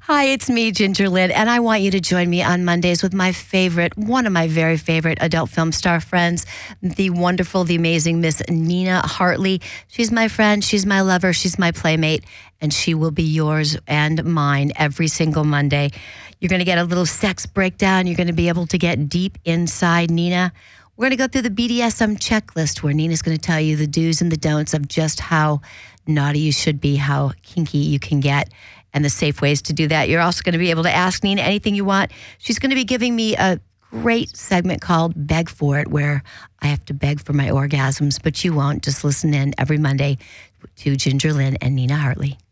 Hi, it's me, Ginger Lynn, and I want you to join me on Mondays with one of my very favorite adult film star friends, the wonderful, the amazing Miss Nina Hartley. She's my friend, she's my lover, she's my playmate, and she will be yours and mine every single Monday. You're going to get a little sex breakdown. You're going to be able to get deep inside Nina. We're going to go through the BDSM checklist where Nina's going to tell you the do's and the don'ts of just how naughty you should be, how kinky you can get, and the safe ways to do that. You're also going to be able to ask Nina anything you want. She's going to be giving me a great segment called Beg For It, where I have to beg for my orgasms, but you won't. Just listen in every Monday to Ginger Lynn and Nina Hartley.